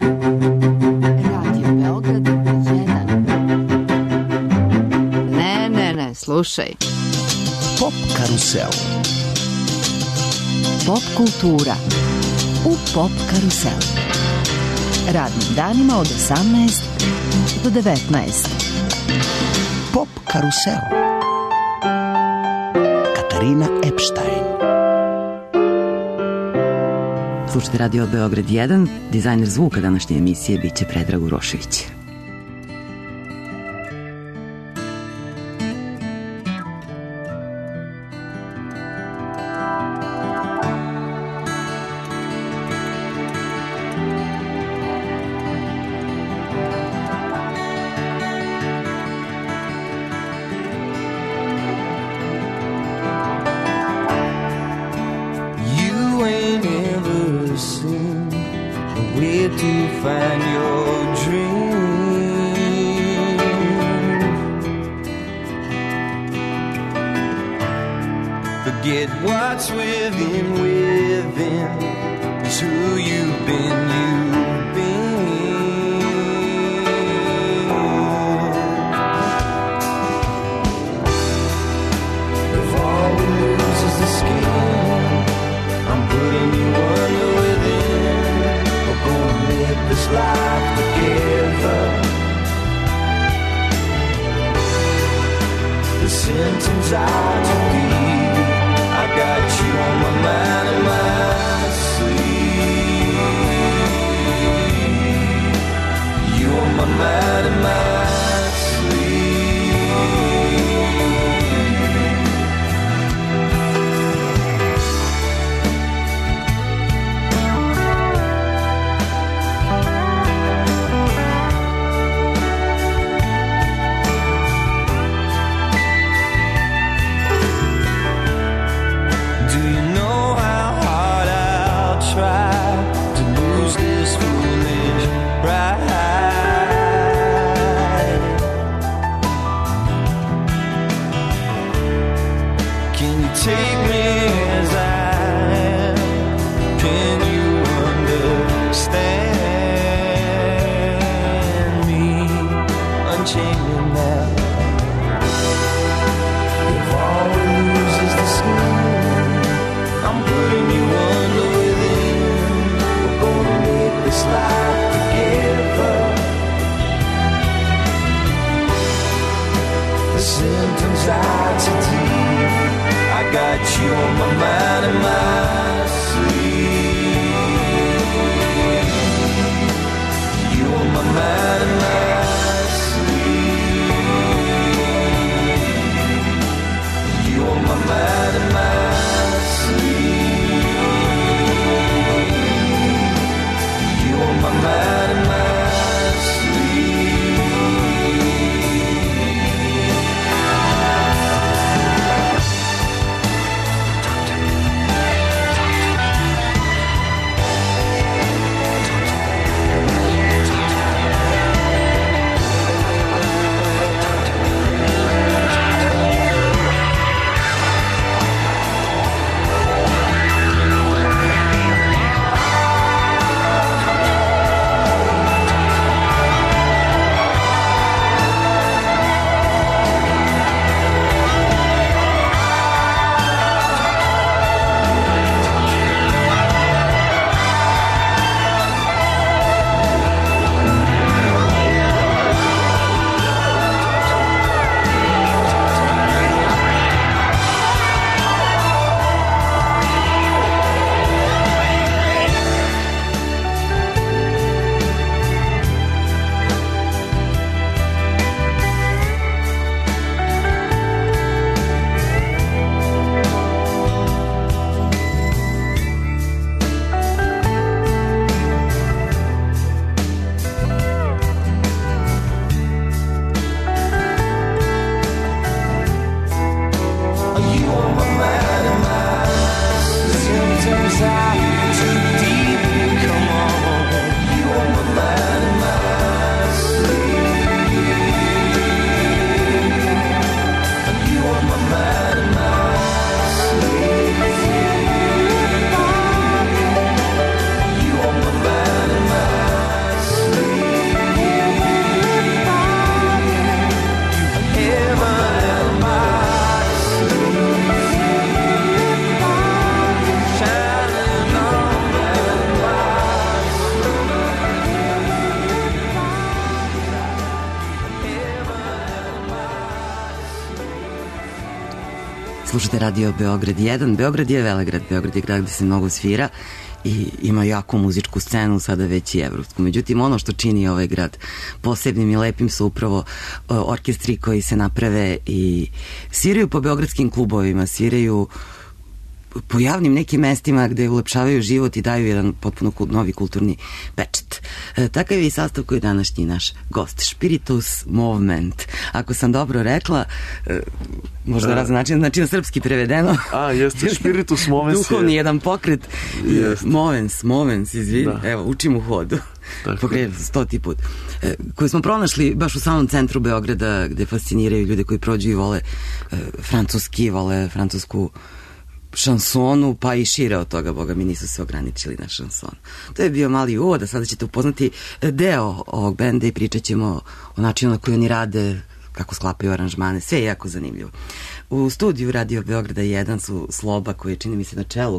Radio Beograd 1. Ne, slušaj. Pop karusel. Pop kultura u Pop karuselu. Radnim danima od 18 do 19. Pop karusel. Katarina Epstein. Slušajte Radio Beograd 1, dizajner zvuka današnje emisije biće Predrag Urošević. Slušate radio Beograd 1. Beograd je velegrad, Beograd je grad gde se mnogo svira i ima jaku muzičku scenu, sada već i evropsku. Međutim, ono što čini ovaj grad posebnim i lepim su upravo orkestri koji se naprave i sviraju po beogradskim klubovima, sviraju po javnim nekim mestima gde ulepšavaju život i daju jedan potpuno novi kulturni pečat. Takav je i sastav koji je današnji naš gost. Spiritus Movement. Ako sam dobro rekla, možda razan način, znači na srpski prevedeno. Jeste, Spiritus Movens je... Duhovni jedan pokret. Movens, izvini. Da. Evo, učim u hodu. Pogledaj 100. put. Koji smo pronašli baš u samom centru Beograda, gde fasciniraju ljude koji prođu i vole francuski, vole francusku šansonu, pa i šire od toga, boga mi nisu se ograničili na šansonu. To je bio mali uvod, a sada ćete upoznati deo ovog benda i pričat ćemo o načinu na koji oni rade, kako sklapaju aranžmane, sve je jako zanimljivo. U studiju Radio Beograda 1 su Sloba, koji je, čini mi se, na čelu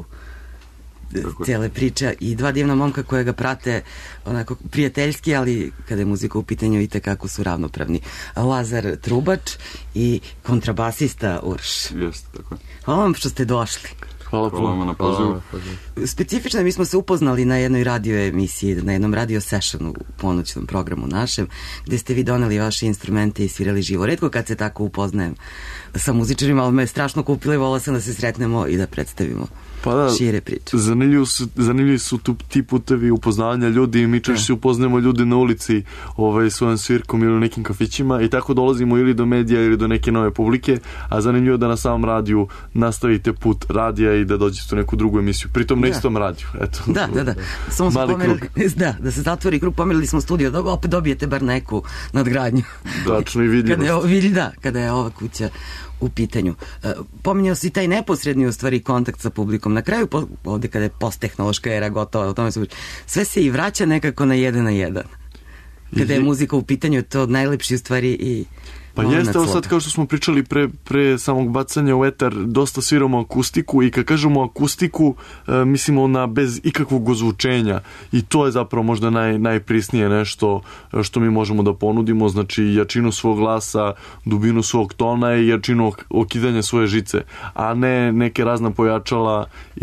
cijele priče, i dva divna momka koje ga prate onako prijateljski, ali kada je muzika u pitanju i tekako su ravnopravni. Lazar Trubač i kontrabasista Urš. Jeste, tako je. Hvala vam što ste došli. Hvala vam na pozivu. Specifično, mi smo se upoznali na jednoj radio emisiji, na jednom radio sessionu u ponoćnom programu našem, gde ste vi doneli vaše instrumente i svirali živo. Retko kad se tako upoznajem sa muzičarima, ali me je strašno kupila i volila sam da se sretnemo i da predstavimo šire priče. Zanimljivi su ti putevi upoznavanja ljudi i mi češće se upoznajemo ljudi na ulici svojom svirkom ili u nekim kafićima i tako dolazimo ili do medija ili do neke nove publike, a zanimljivo je da na samom radiju nastavite put radija i da dođete u neku drugu emisiju, pritom na istom radiju. Eto. Da. Samo smo pomerili, da se zatvori krug, pomerili smo studio, da opet dobijete bar neku nadgradnju. Dačno i vidljivost. Kada je ova kuća u pitanju. Pominjao si taj neposredni u stvari kontakt sa publikom. Na kraju, ovde kada je posttehnološka era gotova, o tome se sve se i vraća nekako na 1 na 1. Kada je muzika u pitanju, to najlepši u stvari i... Pa jeste, ovo sad kao što smo pričali pre samog bacanja u etar, dosta sviramo akustiku i kad kažemo akustiku, mislimo na bez ikakvog ozvučenja i to je zapravo možda najprisnije nešto što mi možemo da ponudimo, znači jačinu svog glasa, dubinu svog tona i jačinu okidanja svoje žice, a ne neke razna pojačala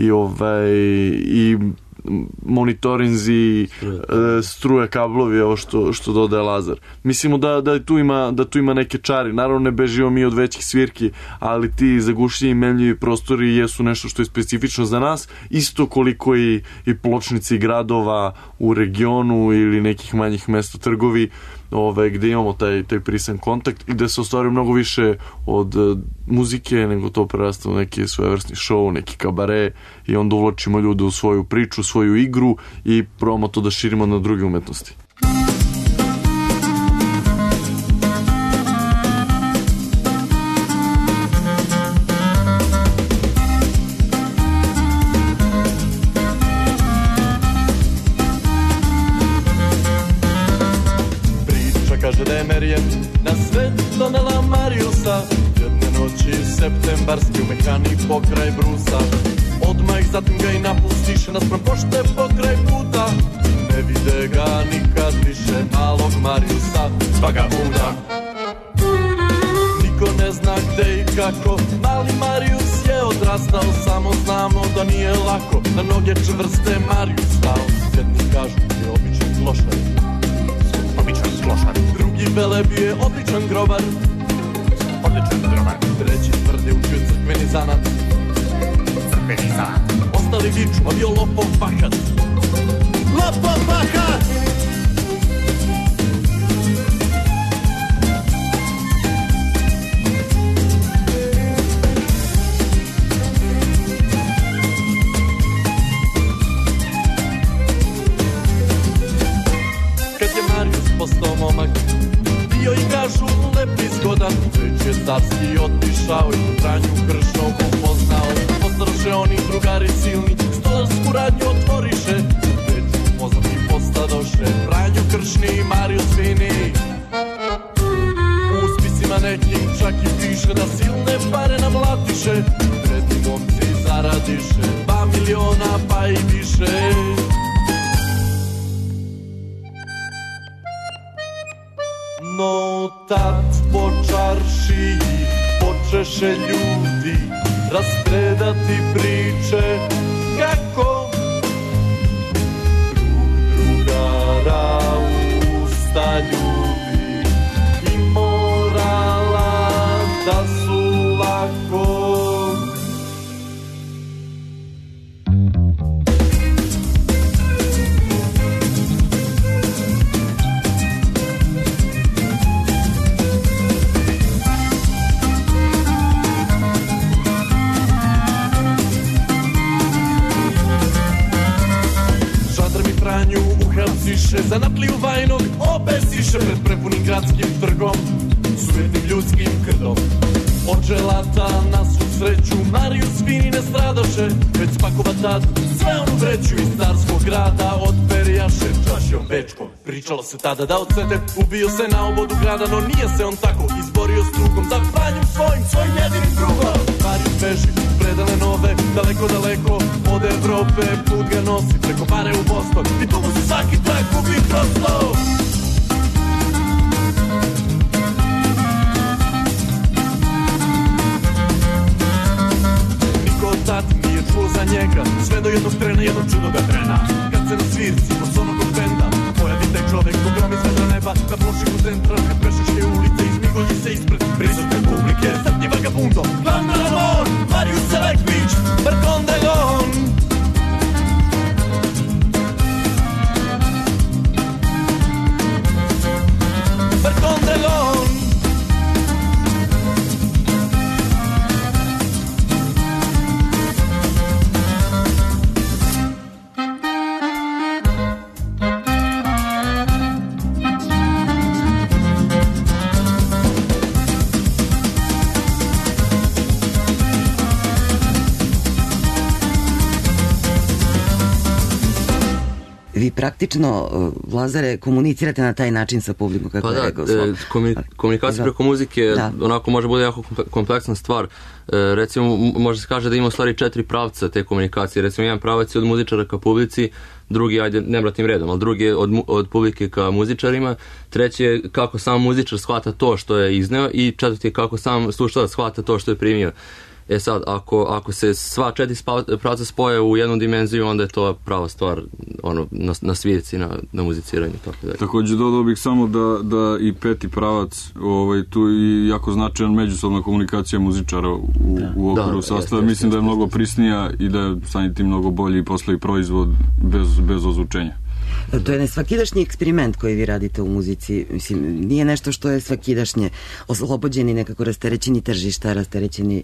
i monitorinzi, struje, kablovi, ovo što dodaje Lazar. Mislimo da tu ima neke čari. Naravno ne bežimo mi od većih svirki, ali ti zagušljivi i memljivi prostori jesu nešto što je specifično za nas, isto koliko i pločnici gradova u regionu ili nekih manjih mesta, trgovi, gde imamo taj prisan kontakt i gde se ostvaruje mnogo više od muzike, nego to prerasta u neki svojevrsni show, neki kabare i onda uvlačimo ljude u svoju priču, svoju igru i probamo to da širimo na druge umetnosti. Kaže da je Merijem na svet donela Mariusa, jedne noći septembarski u mehani pokraj Brusa. Odmah zatim ga i napustiše naspram pošte pokraj puta. Ne vide ga nikad više malog Mariusa, vagabuda. Niko ne zna gde i kako mali Marius je odrastao, samo znamo da nije lako na noge čvrste Marius stao. Jedni kažu je običan klošar, drugi vele bio je odličan grobar, treći tvrde učio crkveni zanat, ostali viču, a bio lopov fakat. Kad je Marius postao momak, bio i kažu lep i zgodan, već je carski otišao i u Franju Kršnog upoznao. Postaroše oni drugari silni, stolarsku radnju otvoriše, već upoznati postadoše Franju Kršni i Marius Fini. U spisima nekim čak i piše da silne pare namlatiše, vredni momci zaradiše 2 miliona pa i više. No tad po čaršiji počeše ljudi raspredati priče kako drugara usta ljudi i morala da su lako. Uhapsiše, zanatliju vajnog, obesiše pred prepunim gradskim trgom, sujetnim ljudskim krdom. Od želata na svu sreću Mariju svini ne stradaše, već spakova tad sve onu vreću iz carskog grada odperjaše čašijom bečkom. Pričalo se tada da od sete ubio se na obodu grada, no nije se on tako izborio s drugom za Franjom svojim jedinim drugom. Mariju beži, predale nove, daleko, daleko od Evrope, put ga nosi preko Bare u Boston i tu mu se svaki trak gubi prosto. Tad nije čuo za njega, sve do jednog trena, jednog čudoga trena. Kad se na svirci, po sonogog benda, pojavi taj čovek ko gromi svetla neba, na pločiku centra, kad prešaške ulice, izmigolji se ispred prisutne publike. Srtni vagabundo, glavno Ramon, Marius Selekvić, Barkondelon. Barkondelon. Vi praktično, Lazare, komunicirate na taj način sa publikom, kako je rekao. Komunikacija preko muzike onako može bude jako kompleksna stvar. Recimo, može se kaže da ima u stvari 4 pravca te komunikacije. Recimo, jedan pravac je od muzičara ka publici, drugi, ajde, ne bratim redom, ali drugi je od publike ka muzičarima, treći je kako sam muzičar shvata to što je izneo i četvrti je kako sam slušalac shvata to što je primio. E sad, ako se sva 4 pravca spoje u jednu dimenziju, onda je to prava stvar na svirci, na muziciranju. Također dodao bih samo da i 5. pravac, tu je jako značajan međusobna komunikacija muzičara u okviru sastava. Mislim da je mnogo prisnija i da je samim tim mnogo bolji i posle i proizvod bez ozvučenja. To je nesvakidašnji eksperiment koji vi radite u muzici. Mislim, nije nešto što je svakidašnje, oslobođeni nekako rasterećeni tržišta, rasterećeni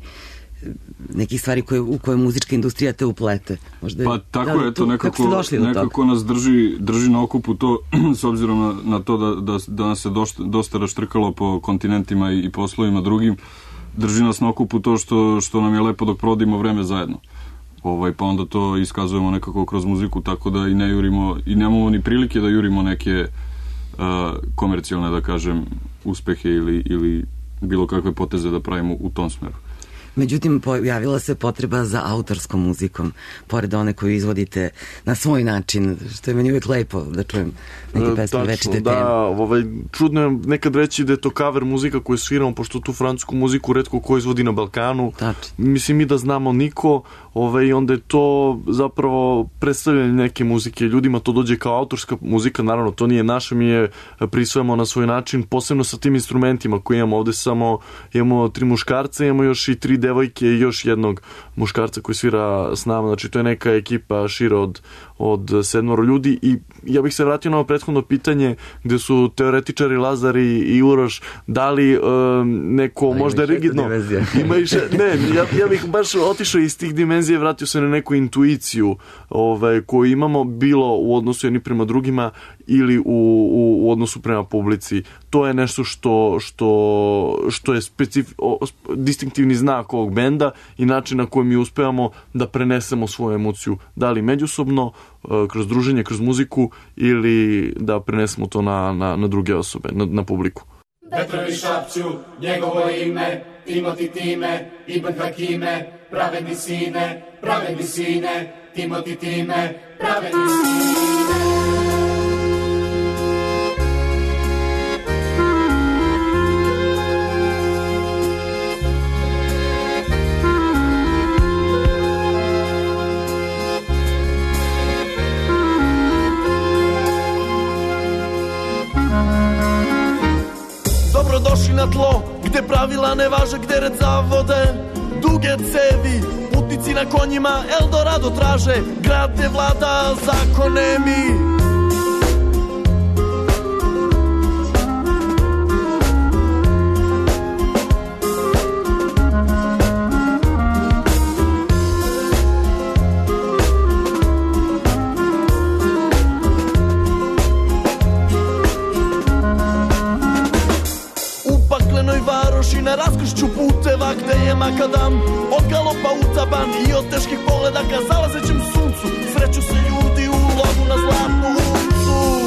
nekih stvari u koje muzička industrija te uplete. Možda, pa tako je, to nekako nas drži na okupu to, s obzirom na to da nas se dosta raštrkalo po kontinentima i poslovima drugim, drži nas na okupu to što nam je lepo dok provodimo vreme zajedno. Pa onda to iskazujemo nekako kroz muziku, tako da i ne jurimo, i nemamo ni prilike da jurimo neke komercijalne, da kažem, uspehe ili bilo kakve poteze da pravimo u tom smeru. Međutim, pojavila se potreba za autorskom muzikom, pored one koju izvodite na svoj način, što je meni uvijek lepo da čujem neke pesme večite teme. Čudno je nekad reći da je to cover muzika koju sviramo, pošto tu francusku muziku retko ko izvodi na Balkanu. Mislim, mi da znamo niko, i onda je to zapravo predstavljanje neke muzike. Ljudima to dođe kao autorska muzika, naravno to nije naše, mi je prisvojamo na svoj način, posebno sa tim instrumentima koje imamo ovde. Imamo 3 muškarca, imamo još i 3 devojke i još jednog muškarca koji svira s nama, znači to je neka ekipa šira od 7 ljudi. I ja bih se vratio na ovo prethodno pitanje gde su teoretičari Lazar i Uroš dali neko možda rigidno ja bih baš otišao iz tih dimenzija i vratio se na neku intuiciju koju imamo, bilo u odnosu jedni prema drugima ili u odnosu prema publici. To je nešto što je distinktivni znak ovog benda i način na koji mi uspevamo da prenesemo svoju emociju, da li međusobno, kroz druženje, kroz muziku, ili da prenesemo to na druge osobe, na publiku. Vetrovi šapću njegovo ime, Timoti Time, Ibn Hakime, pravedni sine, Timoti Time, pravedni sine. došli na tlo gde pravila ne važe, gde red zavode duge cevi, putnici na konjima Eldorado traže, grad gde vlada zakone mi. I na raskršću puteva gde je makadam, od galopa utaban i od teških pogleda ka zalazećem suncu, sreću se ljudi u lovu na zlatnu ulicu.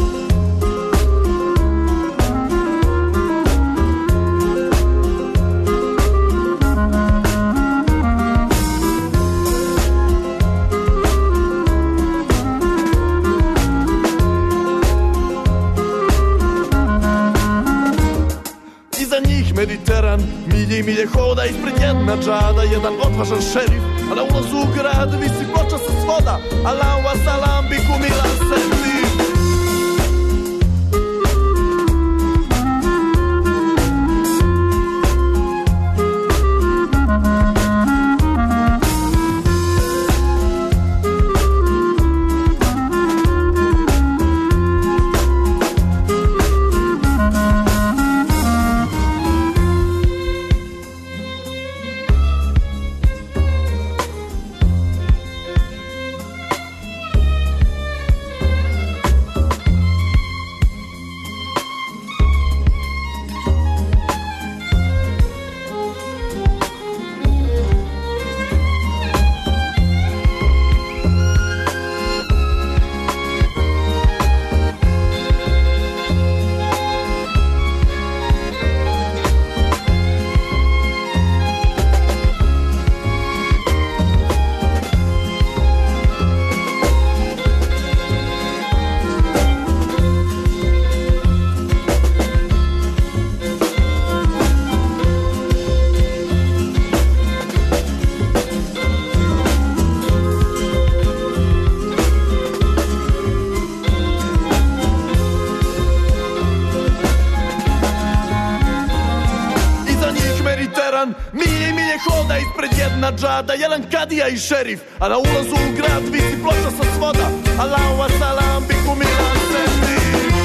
Mediteran, milje i milje hoda ispred jedna džada, jedan odvažan šerif, a na ulazu u grad visi ploča sa svoda, Allahu wasalam bikum ila sebi. Džada, jedan kadija i šerif, a na ulazu u grad visi ploča sa svoda, Allahu wasalam bikum ila sebi.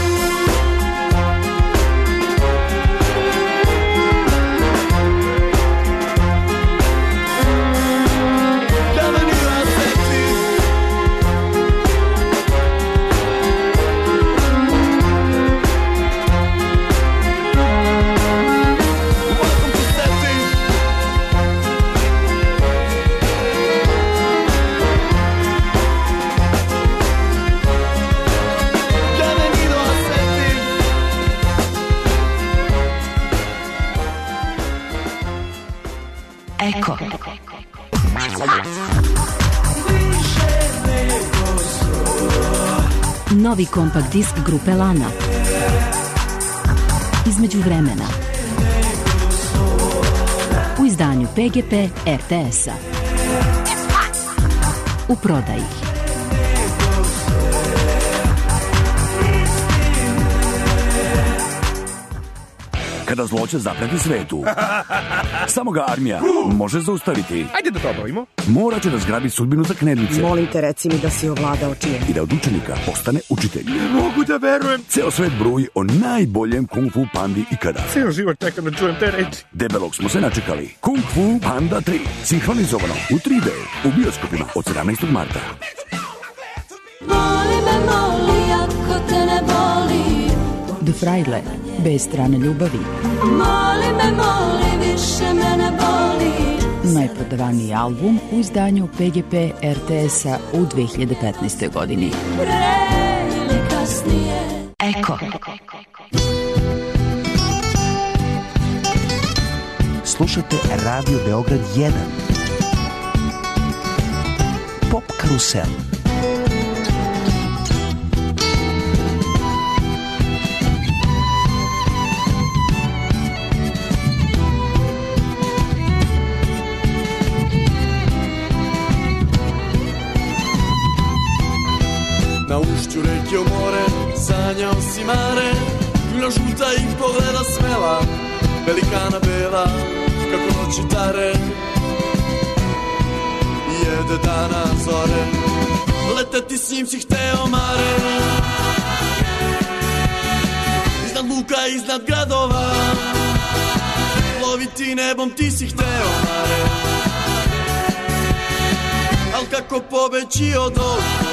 Eko. Novi kompakt disk grupe Lana. Između vremena. U izdanju PGP RTS-a. U prodaji. Kada zlo će zapreti svetu, samo ga armija može zaustaviti. Ajde da to obavimo. Mora će da zgrabi sudbinu za knedlice. Molim te, reci mi da si ovladao čijem. I da od učenika postane učitelj. Ne mogu da verujem. Ceo svet broji o najboljem kung fu pandi ikada. Ceo život čekam da čujem te reči. Debelog smo se načekali. Kung Fu Panda 3. Sinhronizovano u 3D. U bioskopima od 17. marta. Moli me, moli, ako te ne boli. The Frajle, bez strane ljubavi. Moli me, moli, više me ne boli. Najprodavaniji album u izdanju PGP RTS-a u 2015. godini. Pre ili kasnije. Eko. Slušajte Radio Beograd 1. Pop Karusel. Na ušću reke u more, sanjao si mare, Crna žuta ih pogleda smela, velikana bela, kako noći tare, jede dana zore. Leteti s njim si hteo mare, iznad luka, iznad gradova, loviti nebom ti si hteo mare, al kako pobeći od okova.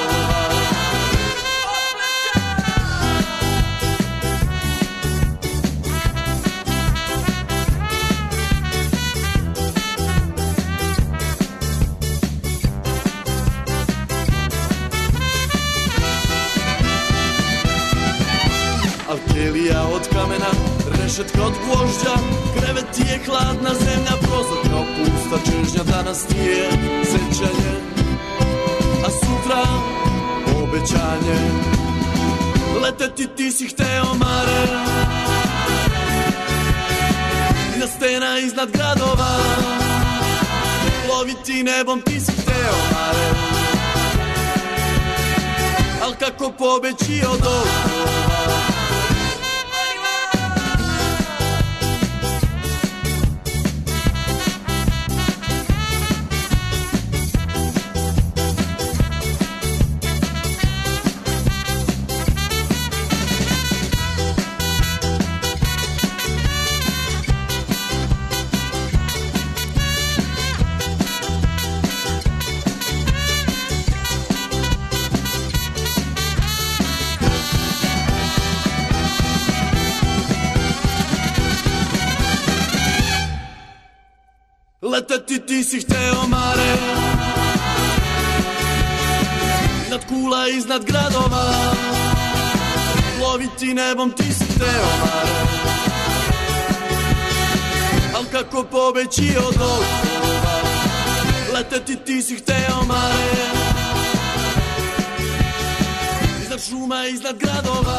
Alkelija od kamena, rešetka od gvožđa, krevet ti je hladna zemlja, prozor kao pusta čežnja, danas ti je sećanje, a sutra obećanje. Leteti ti si hteo mare, iznad stena, iznad gradova, loviti nebom ti si hteo mare, al kako pobeći od okova. Leteti ti si hteo mare, iznad kula, iznad gradova, loviti nebom ti si hteo mare, al kako pobeći od okova. Leteti ti si hteo mare, iznad šuma, iznad gradova,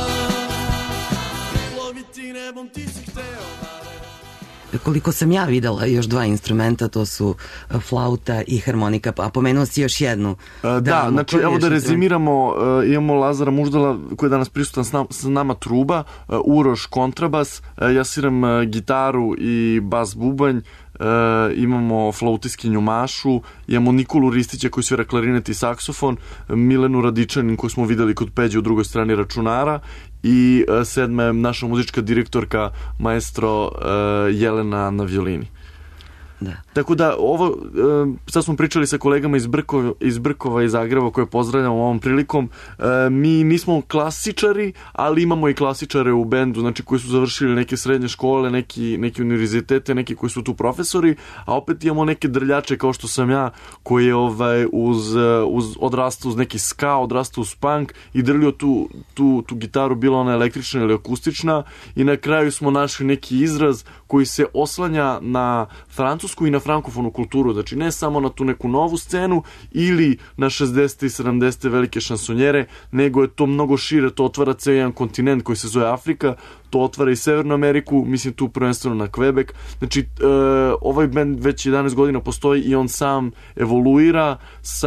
loviti nebom ti si hteo mare. Koliko sam ja videla još dva instrumenta, to su flauta i harmonika, a pomenuo si još jednu. Da, znači evo da rezimiramo, imamo Lazara Muždala koji je danas prisutan s nama, truba, Uroš kontrabas, ja sviram gitaru i bas bubanj, imamo flautiskinju Mašu, imamo Nikolu Ristića koji svira klarinet i saksofon, Milenu Radičanin koju smo videli kod Peđe u drugoj strani računara i sedma je naša muzička direktorka maestro Jelena na violini. Da. Tako da ovo, sad smo pričali sa kolegama iz Brkova i Zagreba koje pozdravljamo ovom prilikom, mi nismo klasičari, ali imamo i klasičare u bendu, znači koji su završili neke srednje škole, neki univerzitete, neki koji su tu profesori, a opet imamo neke drljače kao što sam ja, koji je odrastao uz neki ska, odrastao uz punk i drljio tu gitaru, bila ona električna ili akustična, i na kraju smo našli neki izraz koji se oslanja na francusku i na frankofonu kulturu, znači ne samo na tu neku novu scenu ili na 60. i 70. velike šansonjere, nego je to mnogo šire, to otvara ceo jedan kontinent koji se zove Afrika, to otvara i Severnu Ameriku, mislim tu prvenstveno na Quebec, znači ovaj band već 11 godina postoji i on sam evoluira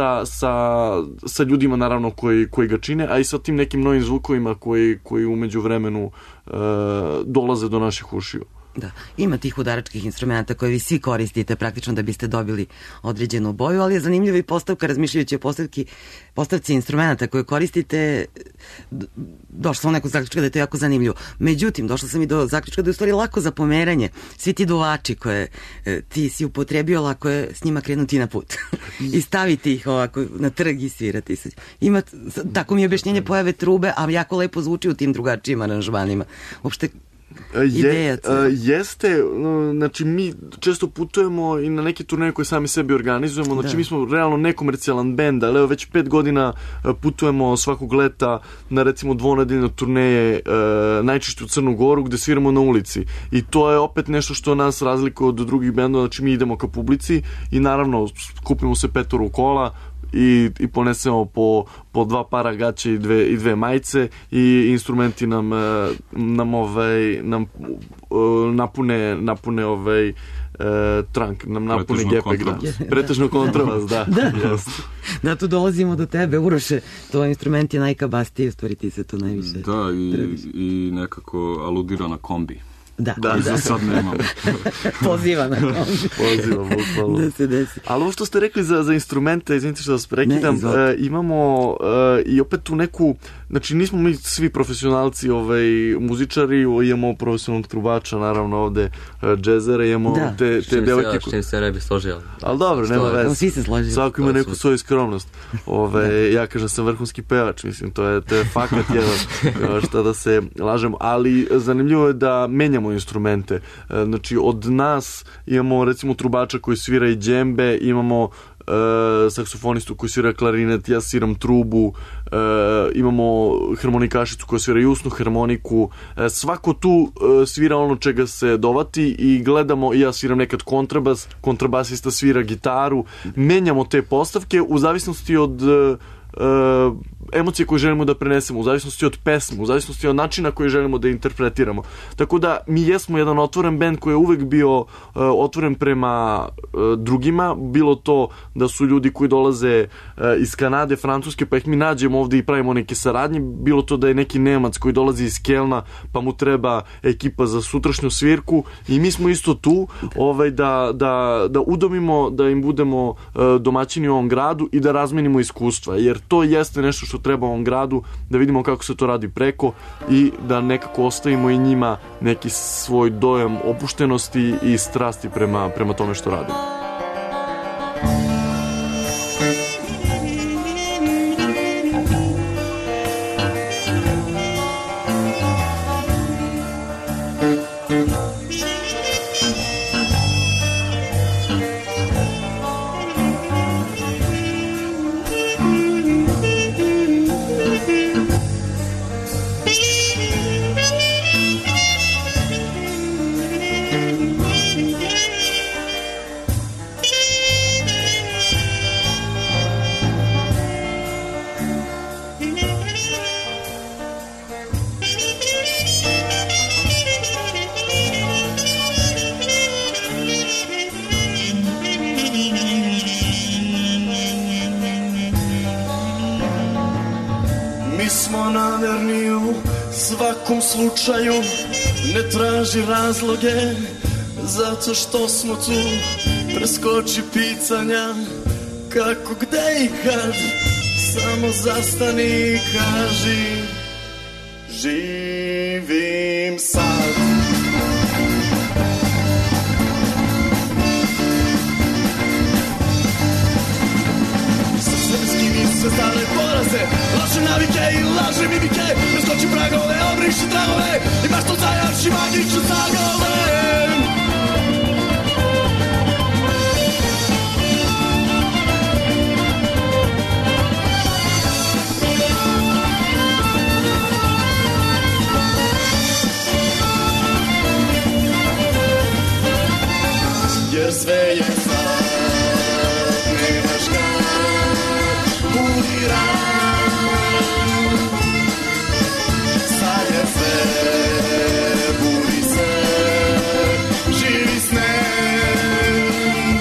sa ljudima naravno koji ga čine, a i sa tim nekim novim zvukovima koji umeđu vremenu dolaze do naših ušiju. Da, ima tih udaračkih instrumenta koje vi svi koristite praktično da biste dobili određenu boju, ali je zanimljiva i postavka, razmišljajući o postavci instrumenta koje koristite, došla sam u neku zaključka da je to jako zanimljivo. Međutim, došla sam i do zaključka da je u stvari lako za pomeranje. Svi ti duvači koje ti si upotrebio, lako je s njima krenuti na put i staviti ih ovako na trg i svirati. Ima, tako mi je objašnjenje pojave trube, a jako lepo zvuči u tim drugačijim aranžmanima. Uopšte jeste, znači mi često putujemo i na neke turneje koje sami sebi organizujemo, znači mi smo realno nekomercijalan bend, ali evo već 5 godina putujemo svakog leta na recimo dvonedeljne turneje, najčešće u Crnu Goru gde sviramo na ulici, i to je opet nešto što nas razlikuje od drugih bendova, znači mi idemo ka publici i naravno kupimo se 5 kola i ponesemo po 2 para gaće i dve majice i instrumenti nam napune Trank, nam napuni gepek, da. Pretežno kontrabas, da. Da, tu dolazimo do tebe, Uroše, to instrument je najkabastiji, u stvari ti se to najviše. Da, i nekako aludira na kombi. Da. Za sad nemam. Poziva na kombi. Poziva, bukvalno. Da se desi. Ali ovo što ste rekli za instrumente, izvinite što vas prekidam, imamo i opet tu neku, znači nismo mi svi profesionalci muzičari, imamo profesionalnog trubača, naravno ovde džezere, imamo te devojke. Što se ne bi složio. Ali dobro, nema veze. Svi se složili. Svako ima neku svoju skromnost. Ja kažem sam vrhunski pevač, mislim, to je fakat jedan, šta da se lažemo, ali zanimljivo je da menjamo instrumente. Znači, od nas imamo recimo trubača koji svira i džembe, imamo saksofonistu koji svira klarinet, ja sviram trubu, imamo harmonikašicu koja svira i usnu harmoniku, svako tu svira ono čega se dovati i gledamo, ja sviram nekad kontrabas, kontrabasista svira gitaru, menjamo te postavke u zavisnosti od emocije koje želimo da prenesemo, u zavisnosti od pesme, u zavisnosti od načina koji želimo da interpretiramo. Tako da mi jesmo jedan otvoren bend koji je uvek bio otvoren prema drugima, bilo to da su ljudi koji dolaze iz Kanade, Francuske, pa ih mi nađemo ovde i pravimo neke saradnje, bilo to da je neki Nemac koji dolazi iz Kelna, pa mu treba ekipa za sutrašnju svirku i mi smo isto tu da udomimo, da im budemo domaćini u ovom gradu i da razmenimo iskustva, jer to jeste nešto što treba ovom gradu, da vidimo kako se to radi preko i da nekako ostavimo i njima neki svoj dojam opuštenosti i strasti prema tome što radimo. Slučaju ne traži razloge, zato što smo tu, preskoči pitanja kako, gde i kad, samo zastani i kaži živim sad. Sve stare poraze, laže navike i laže mimike, preskoči pragove, obriši tragove i baš to zajači magične sagove. Jer sve je sad, nemaš kad, budi rad. Sad je sve, budi se, živi snem.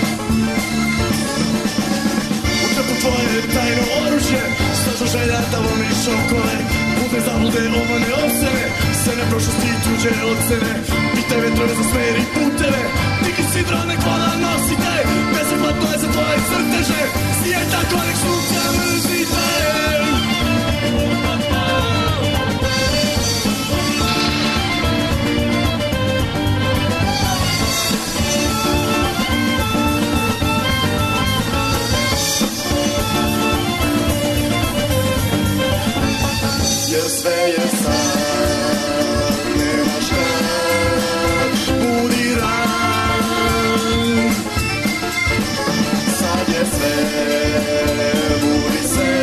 U trpu tvoje tajno oružje, staža želja da lomiš okole, putne zablude, obmane, ocene, scene prošlosti i tuđe ocene. Pitaj vetrove za smer i puteve, tiki si drone kola nosite, bezoplatno je za tvoje crteže, sije tako nek sunca mrzite. Jer sve je sad, nemaš kad, budi rad. Sad je sve, budi se,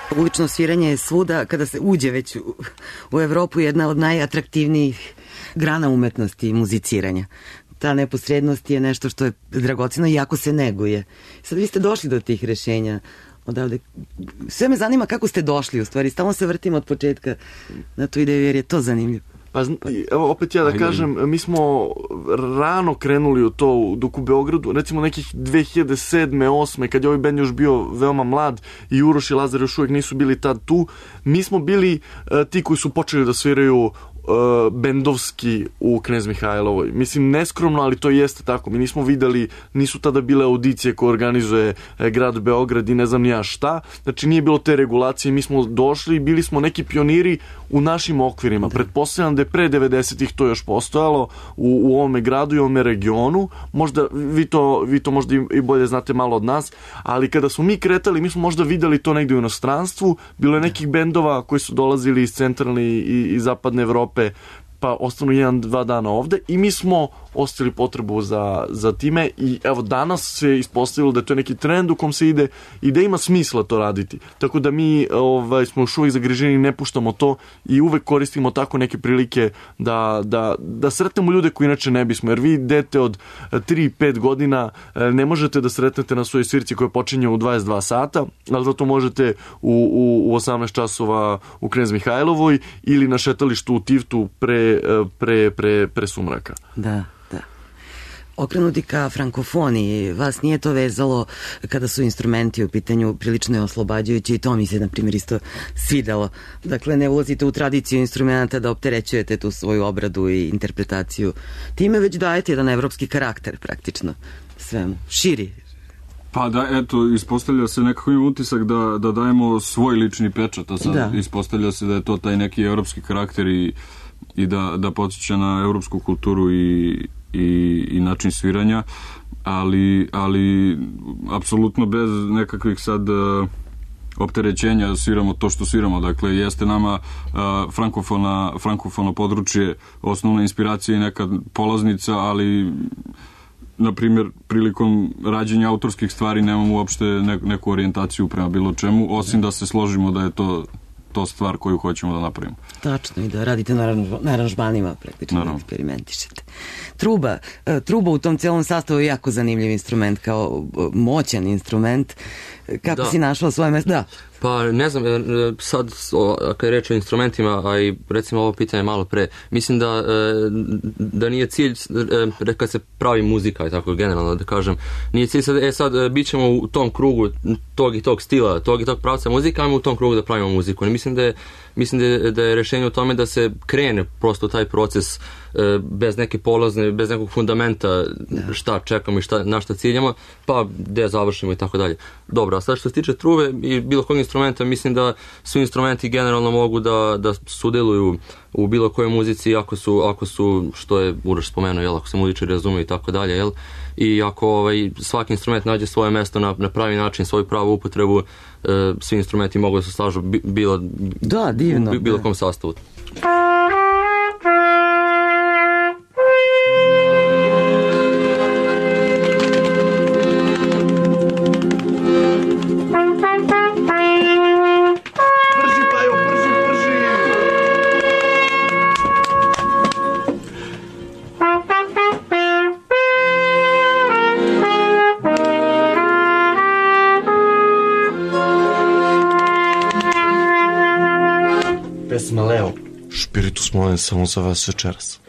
Ulično sviranje je svuda, kada se uđe već u Evropu, jedna od najatraktivnijih grana umetnosti i muziciranja. Ta neposrednost je nešto što je dragoceno i jako se neguje. Sad vi ste došli do tih rešenja odavde. Sve me zanima kako ste došli u stvari. Stalno se vrtim od početka na tu ideju jer je to zanimljivo. Pa evo opet ja da kažem, mi smo rano krenuli u to dok u Beogradu, recimo nekih 2007. 2008. kad je ovaj bend još bio veoma mlad i Uroš i Lazar još uvijek nisu bili tad tu, mi smo bili ti koji su počeli da sviraju bendovski u Knez Mihajlovoj. Mislim, neskromno, ali to jeste tako. Mi nismo videli, nisu tada bile audicije koje organizuje grad Beograd i ne znam ni ja šta. Znači, nije bilo te regulacije. Mi smo došli i bili smo neki pioniri u našim okvirima. Pretpostavljam da je pre 90-ih to još postojalo u ovome gradu i ovome regionu. Možda, vi to možda i bolje znate malo od nas, ali kada smo mi kretali, mi smo možda videli to negde u inostranstvu. Bilo je nekih bendova koji su dolazili iz centralne i zapadne Evrope, pa ostanu 1-2 dana ovde i mi smo ostavili potrebu za time i evo danas se ispostavilo da je to neki trend u kom se ide i da ima smisla to raditi. Tako da mi smo još uvijek zagriženi i ne puštamo to i uvek koristimo tako neke prilike da sretnemo ljude koji inače ne bismo. Jer vi dete od 3-5 godina ne možete da sretnete na svojoj svirci koja počinje u 22 sata, ali zato možete u 18 časova u Knez Mihajlovoj ili na šetalištu u Tivtu pre sumraka. Da. Okrenuti ka frankofoniji, vas nije to vezalo kada su instrumenti u pitanju prilično oslobađajući i to mi se, na primjer, isto svidelo. Dakle, ne ulazite u tradiciju instrumenta da opterećujete tu svoju obradu i interpretaciju. Time već dajete jedan evropski karakter, praktično, svemu. Širi. Pa da, eto, ispostavlja se nekako im utisak da dajemo svoj lični pečat, a sad ispostavlja se da je to taj neki evropski karakter i da podsjeća na evropsku kulturu i način sviranja, ali apsolutno bez nekakvih sad opterećenja sviramo to što sviramo. Dakle, jeste nama frankofono područje osnovna inspiracija i neka polaznica, ali na primjer, prilikom rađenja autorskih stvari nemamo uopšte neku orijentaciju prema bilo čemu, osim da se složimo da je to stvar koju hoćemo da napravimo. Tačno, i da radite na aranžmanima, praktično da eksperimentišete. Truba u tom celom sastavu je jako zanimljiv instrument, kao moćan instrument. Kako si našla svoje mesto? Da. Pa ne znam, sad kad je reč o instrumentima, a i recimo ovo pitanje malo pre, mislim da nije cilj kad se pravi muzika i tako generalno da kažem, nije cilj sad bit ćemo u tom krugu tog i tog stila, tog i tog pravca muzika, ajmo u tom krugu da pravimo muziku. Mislim da je rešenje u tome da se krene prosto taj proces bez neke polazne, bez nekog fundamenta šta čekamo i na šta ciljamo, pa gde završimo i tako dalje. Dobro, a sad što se tiče trube i bilo kog instrumenta, mislim da svi instrumenti generalno mogu da sudeluju u bilo kojoj muzici ako su, što je Uroš spomenuo, ako se muzičari razumiju i tako dalje, i ako svaki instrument nađe svoje mesto na pravi način, svoju pravu upotrebu, svi instrumenti mogu da se slažu u bilo kom sastavu. Pesma Leo, Špiritus molim samo za vas večeras.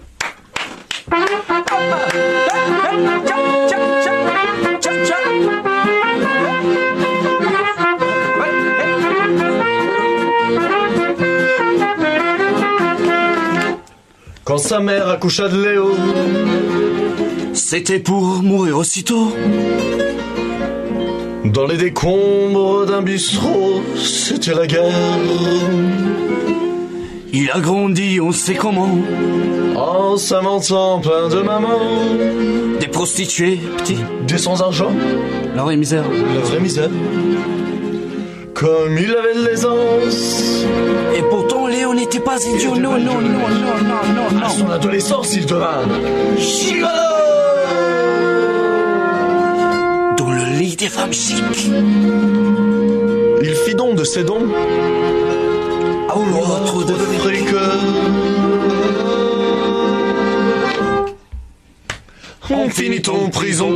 Quand sa mère accoucha de Léo, c'était pour mourir aussitôt. Dans les décombres d'un bistrot, c'était la guerre. Il a grandi, on sait comment, en s'inventant plein de mamans. Des prostituées, petits, des sans-argent, la vraie misère. La vraie misère. Comme il avait de l'aisance. Et pourtant Léo n'était pas idiot, non. À son adolescence, il devint gigolo. Dans le lit des femmes chics. Il fit don de ses dons. À vouloir trop de fric. On finit en prison.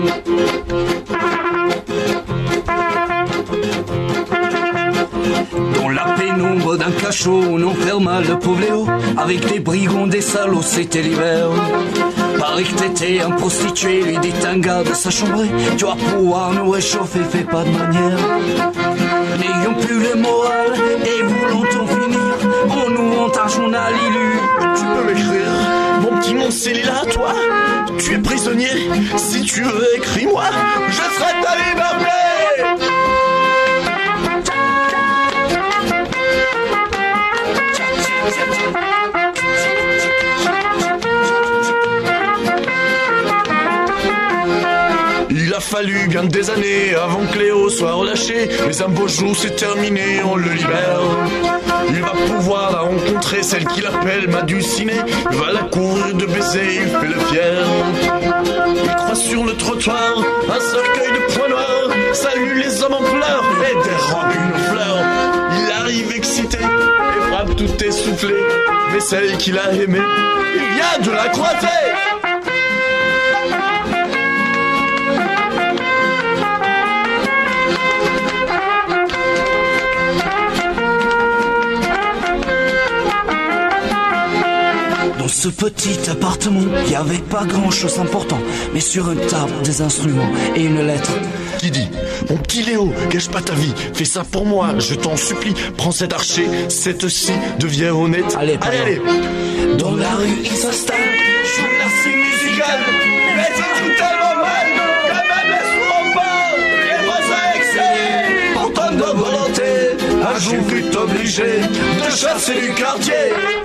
Dans la pénombre d'un cachot, on enferma le pauvre Léo. Avec des brigands, des salauds, c'était l'hiver. Pareil que t'étais un prostitué, lui dit un gars de sa chambre. Tu vas pouvoir nous réchauffer, fais pas de manière. N'ayons plus le moral et voulant en finir, on nous monte un journal élu. Tu peux m'écrire, mon petit Montcélilat, toi. Tu es prisonnier, si tu veux écris-moi, je serai ta liberté. Il a fallu bien des années avant que Léo soit relâché, mais un beau jour c'est terminé, on le libère. Il va pouvoir la rencontrer, celle qu'il appelle Maduciné. Il va la couvrir de baisers, il fait le fier. Il croise sur le trottoir un cercueil de points noirs. Salue les hommes en pleurs et dérobe une fleur. Il arrive excité et frappe tout essoufflé. Mais celle qu'il a aimée, il vient de la croiser. Dans ce petit appartement, il n'y avait pas grand chose d'important, mais sur une table, des instruments et une lettre. Qui dit: mon petit Léo, gâche pas ta vie, fais ça pour moi, je t'en supplie. Prends cet archer, cette scie, deviens honnête. Allez. Dans la rue, il s'installe, joue la scie musicale. Mais c'est tout tellement mal, que même les sourds pas, les voisins excellés. Pourtant de volonté, un jour fut obligé de chasser du quartier.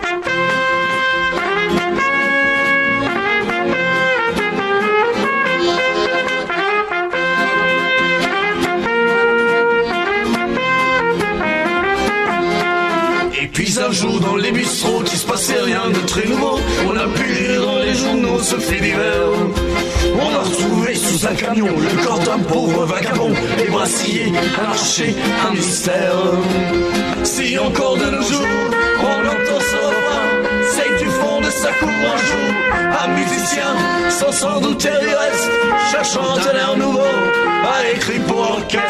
Puis un jour dans les bistrots, qu'il se passait rien de très nouveau. On a pu lire dans les journaux ce fait divers. On a retrouvé sous un camion le corps d'un pauvre vagabond, les bras sciés, un archer, un mystère. Si encore de nos jours on entend ce refrain, c'est que du fond de sa cour un jour un musicien, sans douter du reste, cherchant un air nouveau, a écrit pour l'orchestre.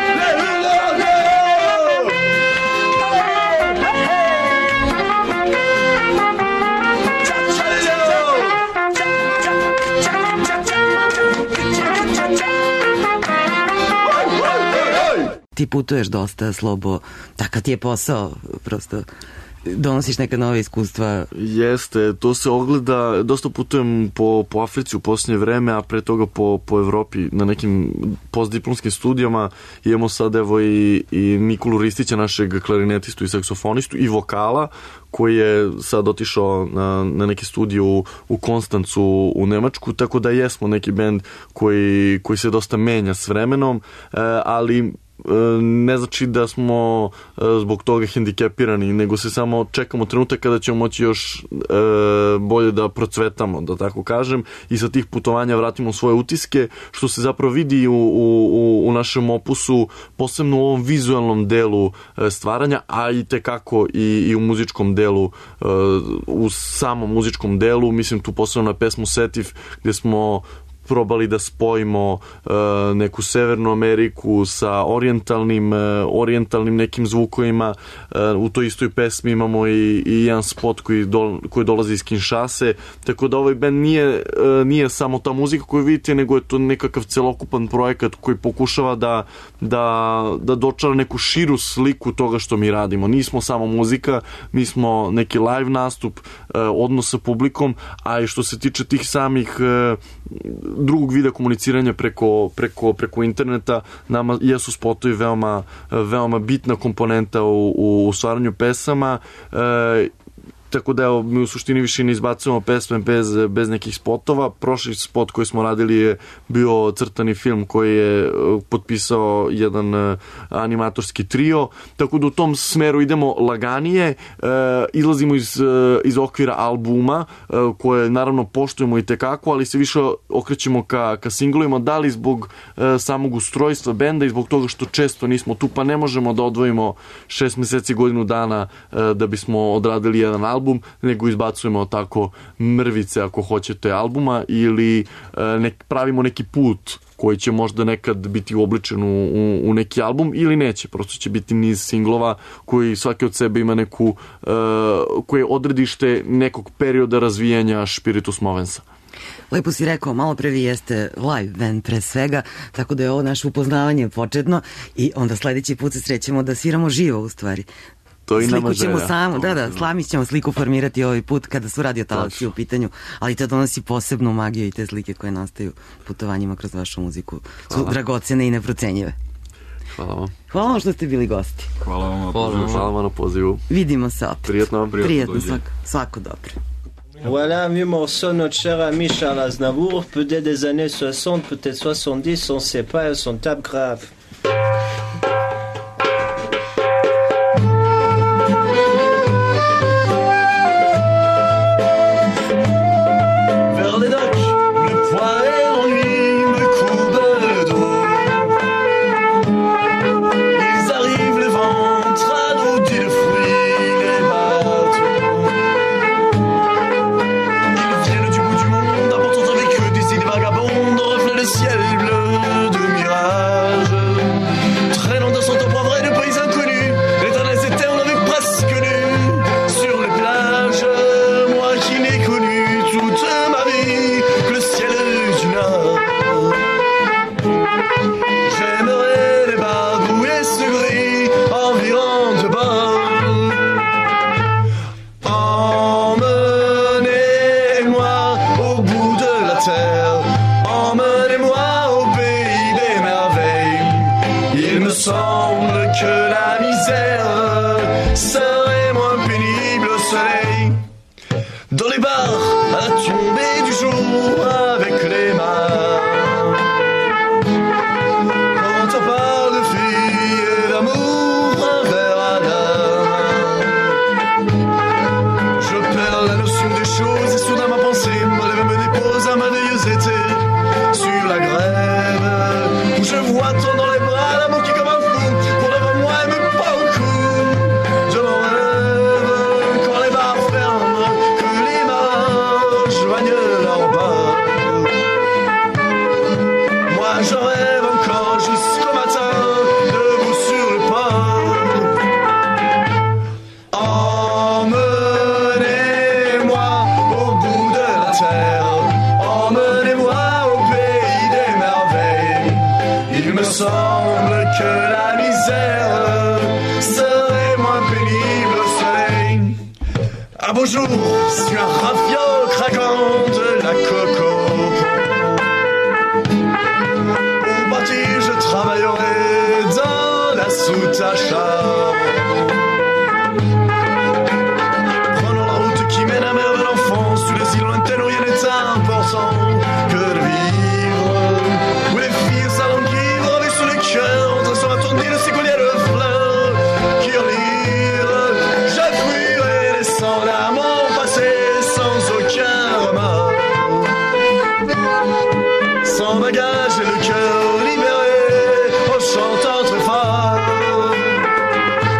Ti putuješ dosta, Slobo, takav ti je posao, prosto donosiš neka nova iskustva. Jeste, to se ogleda, dosta putujem po Africi u posljednje vreme, a pre toga po Evropi na nekim postdiplomskim studijama. Imamo sad evo i Nikolu Ristića, našeg klarinetistu i saksofonistu i vokala, koji je sad otišao na neke studije u Konstancu u Nemačku, tako da jesmo neki bend koji se dosta menja s vremenom, ali ne znači da smo zbog toga hendikepirani, nego se samo čekamo trenutak kada ćemo moći još bolje da procvetamo, da tako kažem, i sa tih putovanja vratimo svoje utiske, što se zapravo vidi u našem opusu, posebno u ovom vizualnom delu stvaranja, a i tekako i u muzičkom delu, u samom muzičkom delu, mislim tu posebno na pesmu Setif, gde smo probali da spojimo neku Severnu Ameriku sa orijentalnim nekim zvukovima. U toj istoj pesmi imamo i jedan spot koji dolazi iz Kinshase, tako da ovaj band nije samo ta muzika koju vidite, nego je to nekakav celokupan projekat koji pokušava da dočara neku širu sliku toga što mi radimo. Nismo samo muzika, mi smo neki live nastup, odnos sa publikom, a i što se tiče tih samih drugog vida komuniciranja preko interneta, nama jesu spotovi veoma bitna komponenta u stvaranju pesama. tako da evo, mi u suštini više ne izbacujemo pesme bez nekih spotova. Prošli spot koji smo radili je bio crtani film koji je potpisao jedan animatorski trio, tako da u tom smeru idemo laganije, izlazimo iz okvira albuma koje naravno poštujemo i tekako, ali se više okrećemo ka singlovima, da li zbog samog ustrojstva benda i zbog toga što često nismo tu, pa ne možemo da odvojimo 6 meseci, godinu dana da bismo odradili jedan album, nego izbacujemo tako mrvice, ako hoćete, albuma ili pravimo neki put koji će možda nekad biti uobličen u neki album ili neće, prosto će biti niz singlova koji svaki od sebe ima neku koje je odredište nekog perioda razvijanja Spiritus Movensa. Lepo si rekao, malo pre vi jeste live band pre svega, tako da je ovo naše upoznavanje početno i onda sledeći put se srećemo da sviramo živo u stvari. To i sliku ćemo samo, Slamić ćemo sliku formirati ovaj put kada su radiotalasi u pitanju, ali to donosi posebnu magiju i te slike koje nastaju putovanjima kroz vašu muziku su dragocene i neprocenjive. Hvala vam. Hvala vam što ste bili gosti. Hvala vam na pozivu. Vidimo se opet. Prijetno vam. Prijetno, svako dobro. Voilà un vieux morceau, notre cher ami Charles Aznavour, peut-être des années 60, peut-être 70, on ne sait pas, elles sont tape grave. Vers les docks, le poids et l'ennui me courbent le dos. Ils arrivent les ventres alourdis de fruits, les bateaux. Vagabonde reflet le ciel bleu de mirage, traînant dans son temps poivré de pays inconnus. L'éternel c'était on avait presque nu sur les plages. Moi qui n'ai connu toute ma vie que le ciel du Nord. J'aimerais les barbouiller ce gris environ de bord. Emmenez-moi au bout de la terre. Emmenez-moi au pays des merveilles. Il me semble que la misère serait moins pénible au soleil. Dans les bars, à la tombée du jour, avec les mains. Quand on parle de filles et d'amour, un verre à la main. Je perds la notion des choses et soudain ma pensée me lève et me dépose un merveilleux été. Sur la grève, où je vois tant dans les bras l'amour qui comme un fou pour devant moi et me pas au cou. Je m'en rêve quand les bars ferment, que les marins joignent leurs bas. Moi j'en rêve encore jusqu'au matin, debout sur le port. Emmenez-moi au bout de la terre. Emmenez-moi au pays des merveilles. Il me semble que la misère serait moins pénible au soleil. Un beau jour, sur un rafio craquant de la coco, au bâti je travaillerai dans la soute à charbon. Prenons la route qui mène à mer de l'enfance, sous les îles lointaines où rien n'est important que de vivre. Où les filles s'alanguivent avec sur le cœur, dressant la tournée de ces colliers de fleurs qui en lire. Je fuirai laissant l'amour passer sans aucun remords. Sans bagage et le cœur libéré, en chantant très fort.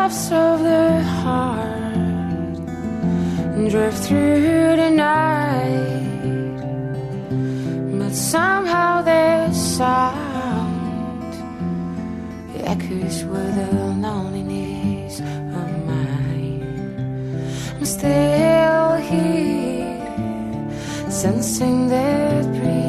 depths of the heart and drift through the night, but somehow this sound echoes with the loneliness of mine. I'm still here, sensing that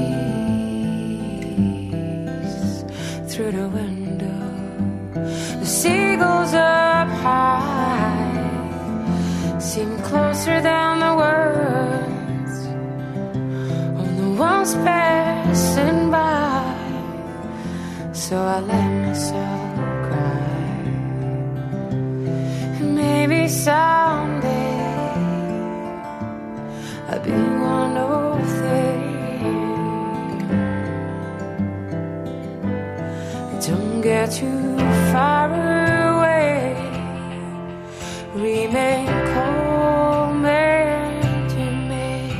breeze through the window. The seagulls up high seem closer than the words of the ones passing by. So I let myself cry. And maybe someday I'll be one of them. Don't get too far away. Remain calm and you may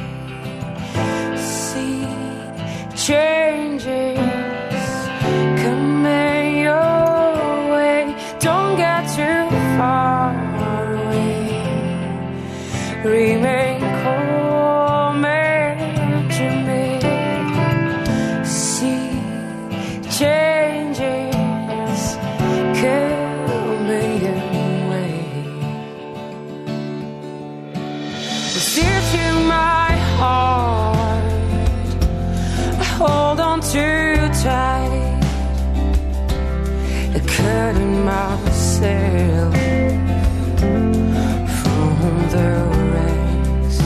see changes coming your way. Don't get too far away. Remain calm and you may see changes coming your way. Dear to my heart, I hold on too tight, cutting myself from the rest,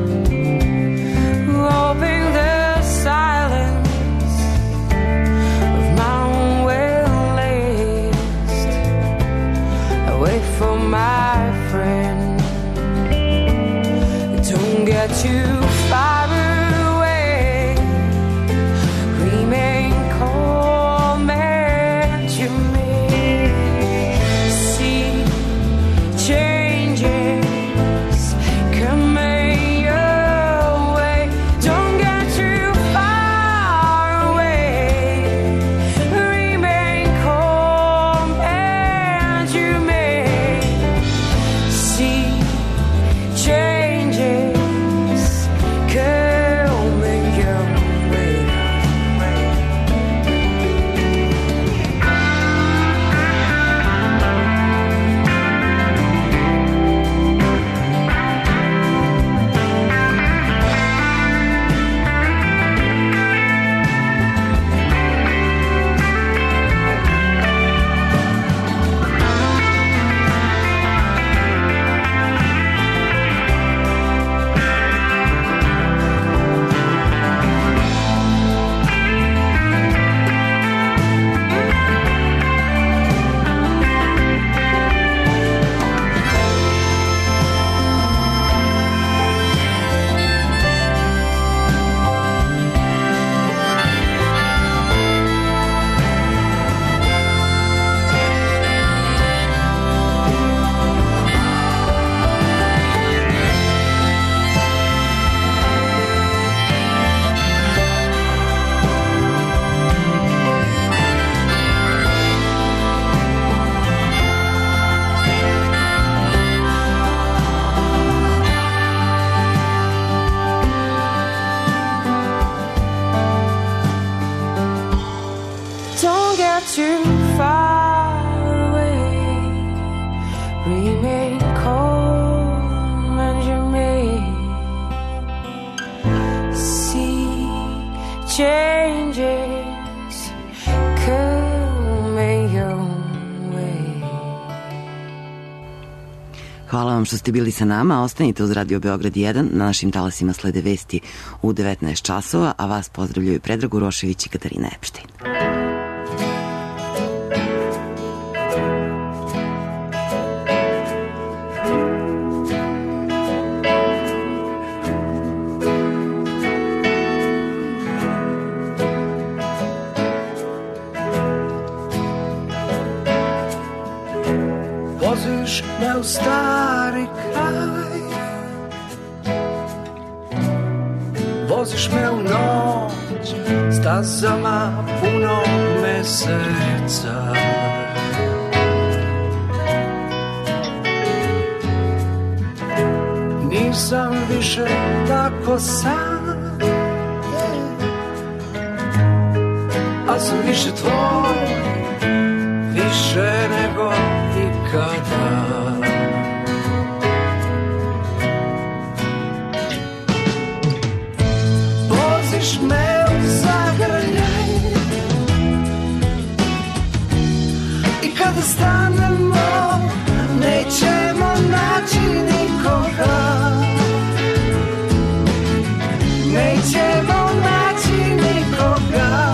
hoping the silence of my own will last. I wait for my friend. Don't get too far away. Remain calm and you may see changes coming your way. Don't get too far away. Remain calm and you may see changes coming your way. Don't get too far away. Remain calm and you may see changes coming your way. Hvala vam što ste bili sa nama. Ostanite uz Radio Beograd 1. Na našim talasima slede vesti u 19 časova, a vas pozdravljaju Predrag Urošević i Katarina Epštajn. Voziš me u stari kraj, voziš me u noć, stazama punog meseca. ko san, al sam više tvoj, više nego ikada. Voziš me u zagrljaj i kada stanemo nećemo naći nikoga, nećemo naći nikoga.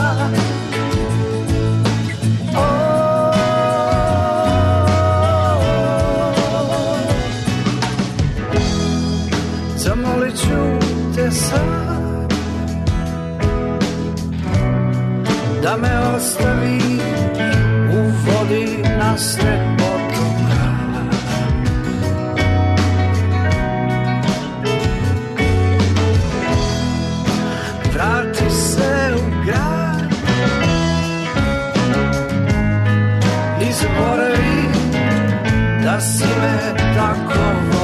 Zamolit ću te sad da me ostavi u vodi nasred potoka. Vrati se u grad i zaboravi da si me tako volio.